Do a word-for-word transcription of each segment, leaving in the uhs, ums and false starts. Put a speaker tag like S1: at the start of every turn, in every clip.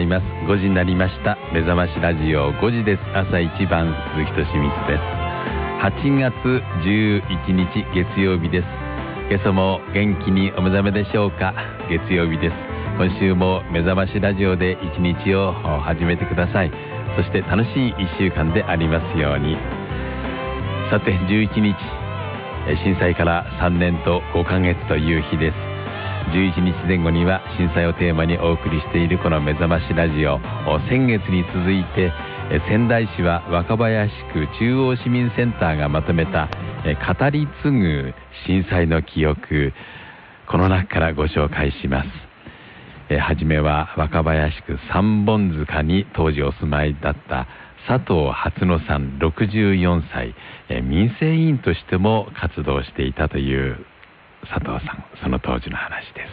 S1: います。ごじになりました。目覚ましラジオごじです。朝一番鈴木敏光です。はちがつじゅういちにち月曜日です。今朝も元気にお目覚めでしょうか。月曜日です。今週も目覚ましラジオで一日を始めてください。そして楽しいいっしゅうかんでありますように。さてじゅういちにち、震災からさんねんとごかげつという日です。じゅういちにちぜん後には震災をテーマにお送りしているこの目覚ましラジオ、先月に続いて仙台市は若林区中央市民センターがまとめた語り継ぐ震災の記憶、この中からご紹介します。えはじめは若林区三本塚に当時お住まいだった佐藤初野さんろくじゅうよんさい、え民生委員としても活動していたという佐藤さん、その当時の話です。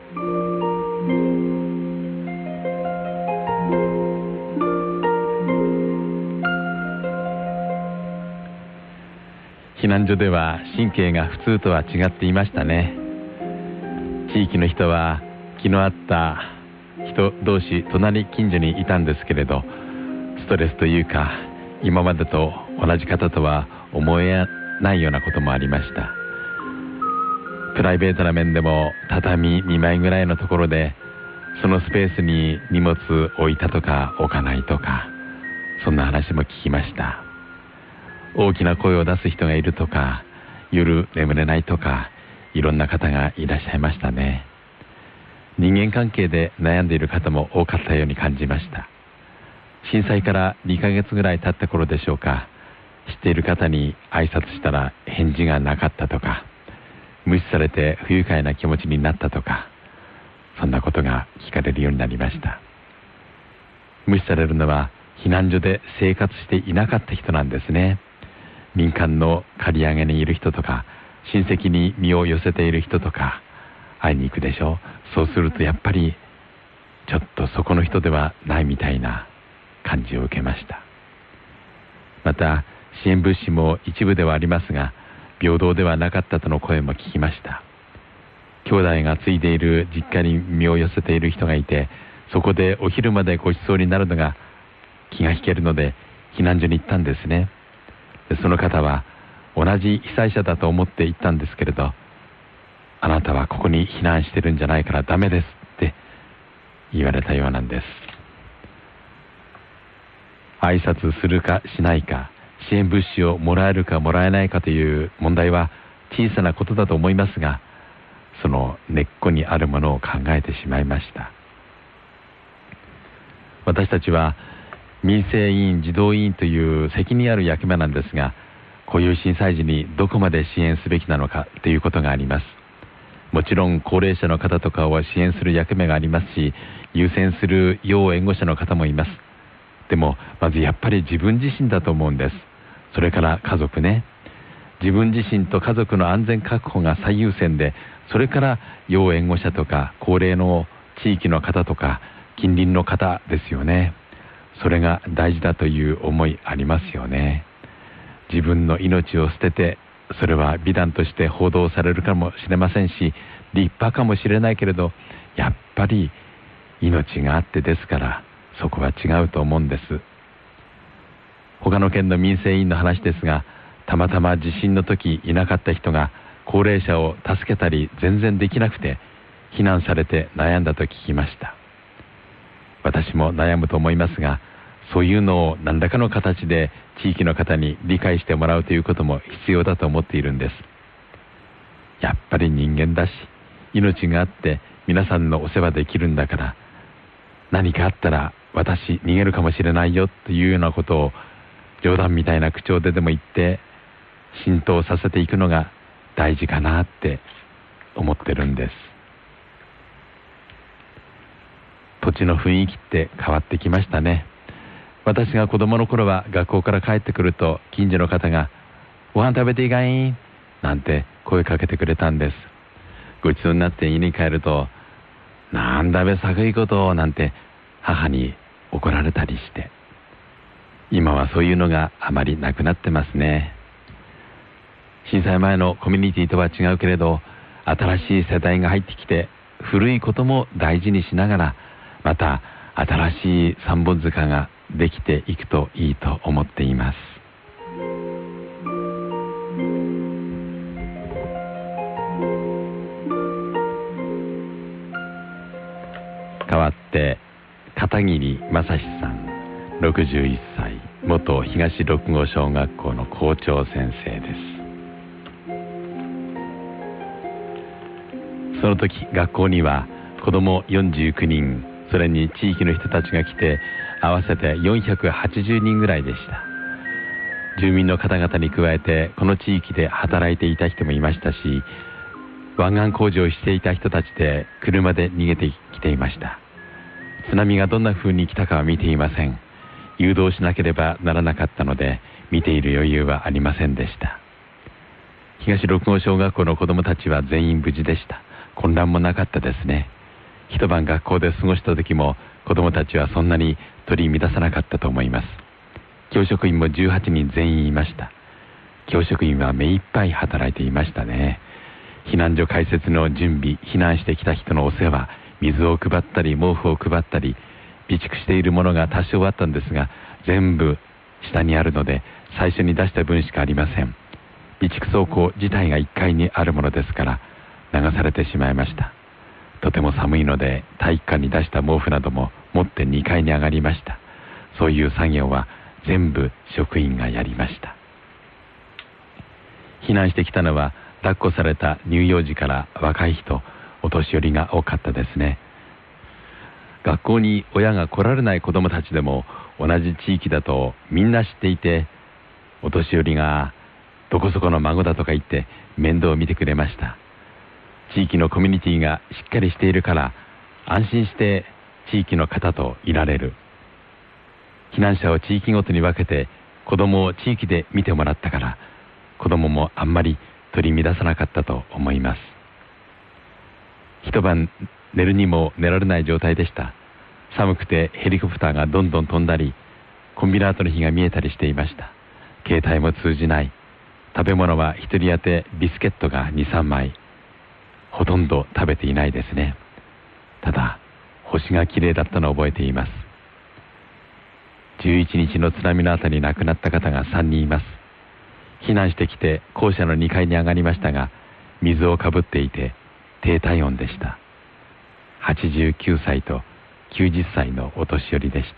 S1: 避難所では神経が普通とは違っていましたね。地域の人は気の合った人同士隣近所にいたんですけれど、ストレスというか今までと同じ方とは思えないようなこともありました。プライベートな面でも畳にまいぐらいのところでそのスペースに荷物置いたとか置かないとか、そんな話も聞きました。大きな声を出す人がいるとか、夜眠れないとか、いろんな方がいらっしゃいましたね。人間関係で悩んでいる方も多かったように感じました。震災からにかげつぐらい経った頃でしょうか、知っている方に挨拶したら返事がなかったとか、無視されて不愉快な気持ちになったとか、そんなことが聞かれるようになりました。無視されるのは避難所で生活していなかった人なんですね。民間の借り上げにいる人とか、親戚に身を寄せている人とか会いに行くでしょう。そうするとやっぱりちょっとそこの人ではないみたいな感じを受けました。また支援物資も一部ではありますが平等ではなかったとの声も聞きました。兄弟が継いでいる実家に身を寄せている人がいて、そこでお昼までご馳走になるのが気が引けるので避難所に行ったんですね。でその方は同じ被災者だと思って行ったんですけれど、あなたはここに避難してるんじゃないからダメですって言われたようなんです。挨拶するかしないか、支援物資をもらえるかもらえないかという問題は小さなことだと思いますが、その根っこにあるものを考えてしまいました。私たちは民生委員児童委員という責任ある役目なんですが、こういう震災時にどこまで支援すべきなのかということがあります。もちろん高齢者の方とかを支援する役目がありますし、優先する要援護者の方もいます。でもまずやっぱり自分自身だと思うんです。それから家族ね。自分自身と家族の安全確保が最優先で、それから要援護者とか高齢の地域の方とか近隣の方ですよね。それが大事だという思いありますよね。自分の命を捨てて、それは美談として報道されるかもしれませんし、立派かもしれないけれど、やっぱり命があってですから、そこは違うと思うんです。他の県の民生委員の話ですが、たまたま地震の時いなかった人が高齢者を助けたり全然できなくて避難されて悩んだと聞きました。私も悩むと思いますが、そういうのを何らかの形で地域の方に理解してもらうということも必要だと思っているんです。やっぱり人間だし、命があって皆さんのお世話できるんだから、何かあったら私逃げるかもしれないよというようなことを冗談みたいな口調ででも言って浸透させていくのが大事かなって思ってるんです。土地の雰囲気って変わってきましたね。私が子供の頃は学校から帰ってくると近所の方がご飯食べていいかいなんて声かけてくれたんです。ごちそうになって家に帰ると、なんだべ寒いことなんて母に怒られたりして、今はそういうのがあまりなくなってますね。震災前のコミュニティとは違うけれど、新しい世代が入ってきて古いことも大事にしながら、また新しい三本塚ができていくといいと思っています。代わって片桐正史さん、ろくじゅういっさい、元東六郷小学校の校長先生です。その時学校には子どもよんじゅうきゅうにん、それに地域の人たちが来て合わせてよんひゃくはちじゅうにんぐらいでした。住民の方々に加えてこの地域で働いていた人もいましたし、湾岸工事をしていた人たちで車で逃げてきていました。津波がどんな風に来たかは見ていません。誘導しなければならなかったので見ている余裕はありませんでした。東六郷小学校の子どもたちは全員無事でした。混乱もなかったですね。一晩学校で過ごした時も子どもたちはそんなに取り乱さなかったと思います。教職員もじゅうはちにん全員いました。教職員は目いっぱい働いていましたね。避難所開設の準備、避難してきた人のお世話、水を配ったり毛布を配ったり、備蓄しているものが多少あったんですが全部下にあるので最初に出した分しかありません。備蓄倉庫自体がいっかいにあるものですから流されてしまいました。とても寒いので体育館に出した毛布なども持ってにかいに上がりました。そういう作業は全部職員がやりました。避難してきたのは抱っこされた乳幼児から若い人、お年寄りが多かったですね。学校に親が来られない子どもたちでも同じ地域だとみんな知っていて、お年寄りがどこそこの孫だとか言って面倒を見てくれました。地域のコミュニティがしっかりしているから安心して地域の方といられる。避難者を地域ごとに分けて子どもを地域で見てもらったから子どももあんまり取り乱さなかったと思います。一晩寝るにも寝られない状態でした。寒くてヘリコプターがどんどん飛んだり、コンビナートの火が見えたりしていました。携帯も通じない。食べ物は一人当てビスケットがにさんまい。ほとんど食べていないですね。ただ星がきれいだったのを覚えています。じゅういちにちの津波の後に亡くなった方がさんにんいます。避難してきて校舎のにかいに上がりましたが、水をかぶっていて低体温でした。はちじゅうきゅうさいときゅうじゅっさいのお年寄りでした。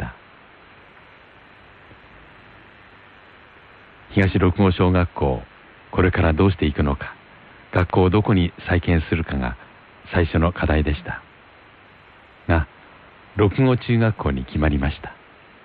S1: 東六郷小学校、これからどうしていくのか、学校をどこに再建するかが最初の課題でしたが、六郷中学校に決まりました。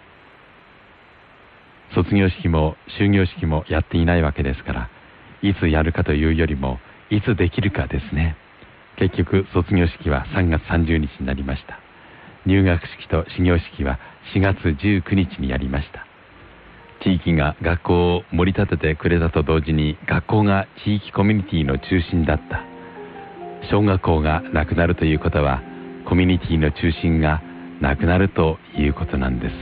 S1: 卒業式も終業式もやっていないわけですから、いつやるかというよりもいつできるかですね。結局卒業式はさんがつさんじゅうにちになりました。入学式と始業式はしがつじゅうくにちにやりました。地域が学校を盛り立ててくれたと同時に、学校が地域コミュニティの中心だった。小学校がなくなるということは、コミュニティの中心がなくなるということなんです。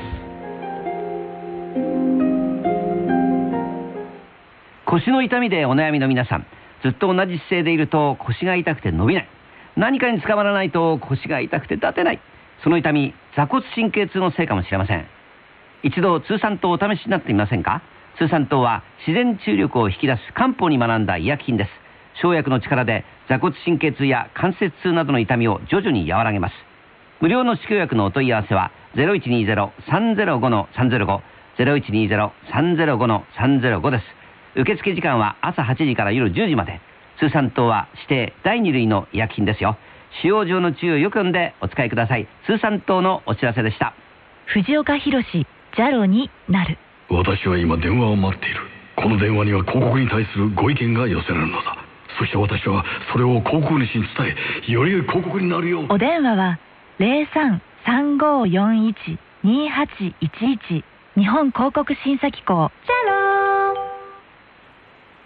S2: 腰の痛みでお悩みの皆さん、ずっと同じ姿勢でいると腰が痛くて伸びない。何かにつかまらないと腰が痛くて立てない。その痛み、坐骨神経痛のせいかもしれません。一度通産糖をお試しになってみませんか。通産糖は自然治癒力を引き出す漢方に学んだ医薬品です。生薬の力で坐骨神経痛や関節痛などの痛みを徐々に和らげます。無料の治療薬のお問い合わせは ゼロいちにゼロ さんゼロご さんゼロご ゼロいちにゼロ さんゼロご さんゼロご です。受付時間は朝はちじから夜じゅうじまで。通産糖は指定だいに類の医薬品ですよ。使用上の注意をよく読んでお使いください。通産糖のお知らせでした。
S3: 藤岡弘、ジャロになる。
S4: 私は今電話を待っている。この電話には広告に対するご意見が寄せられるのだ。そして私はそれを広告主に伝え、より良い広告になるよう。
S3: お電話は ゼロさん さんごよんいち にはちいちいち 日本広告審査機構。ジャロー